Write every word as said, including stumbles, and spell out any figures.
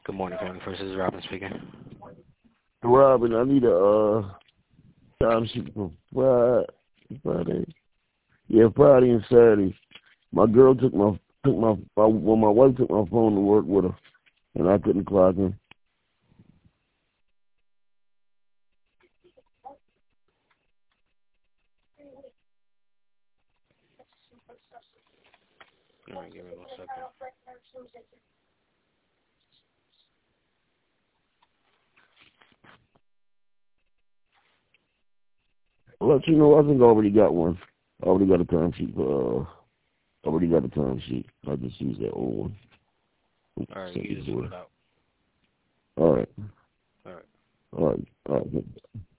Good morning, family. First is Robin speaking. Robin, I need a uh, time sheet for Friday. Friday. Yeah, Friday and Saturday. My girl took my took my well, my wife took my phone to work with her, and I couldn't clock in. All right, give me one second. I'll let you know, I think I already got one. I already got a time sheet for, uh, already got a time sheet. I just used that old one. All right, you just fill it out. All right. All right. All right. All right.